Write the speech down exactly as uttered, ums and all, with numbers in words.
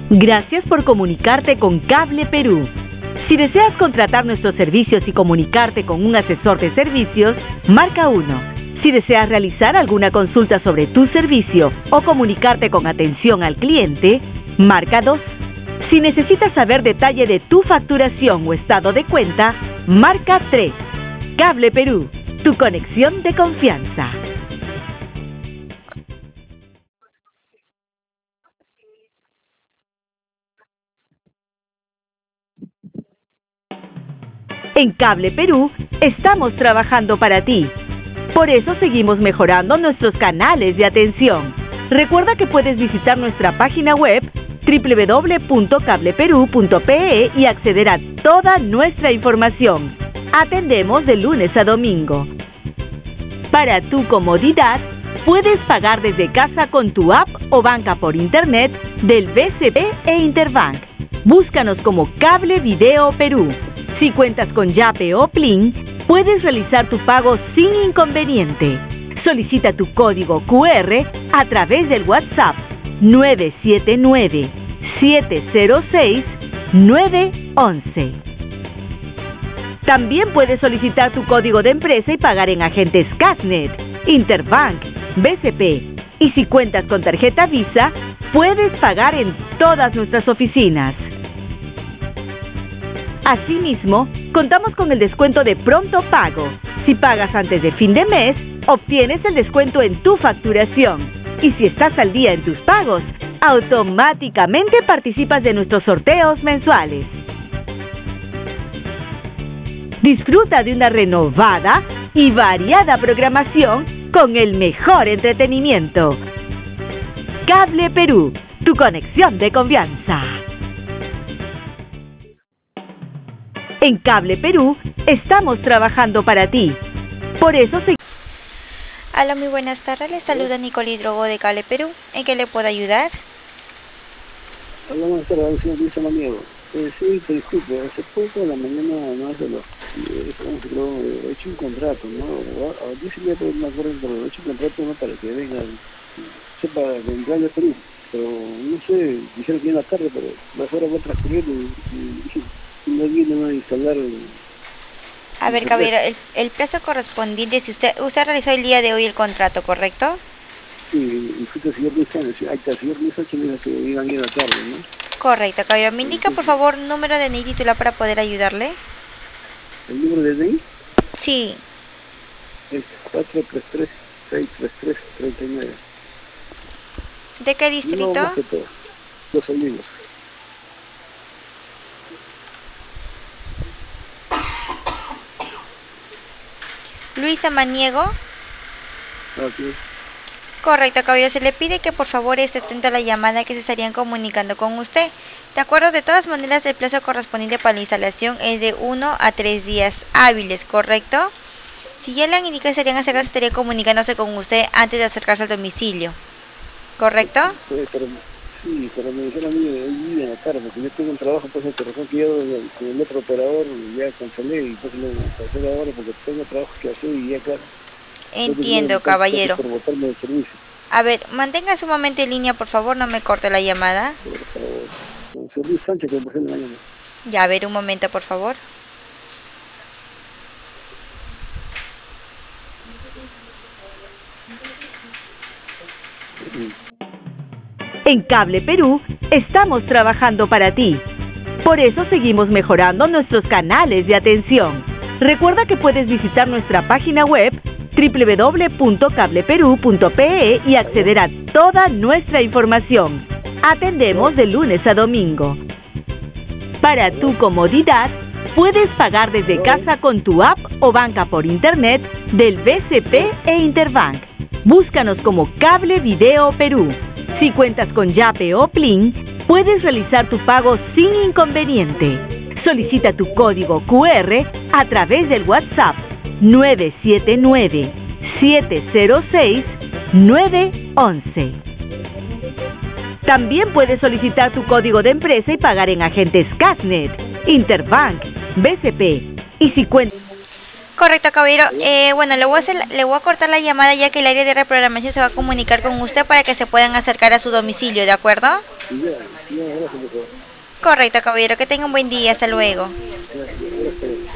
Gracias por comunicarte con Cable Perú. Si deseas contratar nuestros servicios y comunicarte con un asesor de servicios, marca uno. Si deseas realizar alguna consulta sobre tu servicio o comunicarte con atención al cliente, marca dos. Si necesitas saber detalle de tu facturación o estado de cuenta, marca tres. Cable Perú, tu conexión de confianza. En Cable Perú, estamos trabajando para ti. Por eso seguimos mejorando nuestros canales de atención. Recuerda que puedes visitar nuestra página web doble u doble u doble u punto cable perú punto pe e y acceder a toda nuestra información. Atendemos de lunes a domingo. Para tu comodidad, puedes pagar desde casa con tu app o banca por internet del B C P e Interbank. Búscanos como Cable Video Perú. Si cuentas con Yape o Plin, puedes realizar tu pago sin inconveniente. Solicita tu código cu erre a través del WhatsApp nueve siete nueve, siete cero seis, nueve once. También puedes solicitar tu código de empresa y pagar en agentes Casnet, Interbank, B C P. Y si cuentas con tarjeta Visa, puedes pagar en todas nuestras oficinas. Asimismo, contamos con el descuento de pronto pago. Si pagas antes de fin de mes, obtienes el descuento en tu facturación. Y si estás al día en tus pagos, automáticamente participas de nuestros sorteos mensuales. Disfruta de una renovada y variada programación con el mejor entretenimiento. Cable Perú, tu conexión de confianza. En Cable Perú, estamos trabajando para ti. Por eso se... Hola, muy buenas tardes. Les saluda Nicole Hidrogo de Cable Perú. ¿En qué le puedo ayudar? Hola, buenas tardes, señor Luis Amaniego. Eh, sí, te disculpe, hace poco en la mañana, no hace los... Eh, he hecho un contrato, ¿no? A diez y media me acuerdo, pero he hecho un contrato, ¿no? Para que venga, sepa, de Cable Perú. Pero no sé, dijeron que en la tarde, pero las horas van transcurriendo y, y, y no vienen a instalar... A ver, caballero, el, el plazo correspondiente, si usted usted realizó el día de hoy el contrato, ¿correcto? Sí, y fue el señor Luis Sánchez, ahí está, el señor Luis Sánchez me dijo que iban a ir a la tarde, ¿no? Correcto, caballero. ¿Me indica, por favor, número de N I titular para poder ayudarle? ¿El número de D N I? Sí. Es cuatro tres tres, seis tres tres, tres nueve. ¿De qué distrito? No, más que todo, Los Olivos. Luis Amaniego. Así es. Correcto, caballero. Se le pide que por favor esté atento a la llamada que se estarían comunicando con usted. De acuerdo, de todas maneras, el plazo correspondiente para la instalación es de uno a tres días hábiles, ¿correcto? Si ya le han indicado que estarían acerca, estaría comunicándose con usted antes de acercarse al domicilio, ¿correcto? Sí, pero, sí, pero me dijeron a mí hoy día en la tarde, porque yo tengo un trabajo, pues, que razón que yo con el otro operador ya cancelé y pues lo cancelé ahora porque tengo trabajo que hacer y ya acá. Entiendo, caballero. Por botarme de servicio. A ver, manténgase un momento en línea, por favor, no me corte la llamada. Por favor. Señor Luis Sánchez, que me pasé en la mañana. Ya, a ver, un momento, por favor. En Cable Perú, estamos trabajando para ti. Por eso seguimos mejorando nuestros canales de atención. Recuerda que puedes visitar nuestra página web doble u doble u doble u punto cable perú punto pe e y acceder a toda nuestra información. Atendemos de lunes a domingo. Para tu comodidad, puedes pagar desde casa con tu app o banca por internet del B C P e Interbank. Búscanos como Cable Video Perú. Si cuentas con Yape o Plin, puedes realizar tu pago sin inconveniente. Solicita tu código cu erre a través del WhatsApp nueve siete nueve, siete cero seis, nueve once. También puedes solicitar tu código de empresa y pagar en agentes Casnet, Interbank, B C P. Y si cuentas... Correcto, caballero. Eh, bueno, le voy, a hacer, le voy a cortar la llamada ya que el área de reprogramación se va a comunicar con usted para que se puedan acercar a su domicilio, ¿de acuerdo? Y ya, ya, gracias, por favor. Correcto, caballero. Que tenga un buen día. Hasta luego. Gracias, gracias.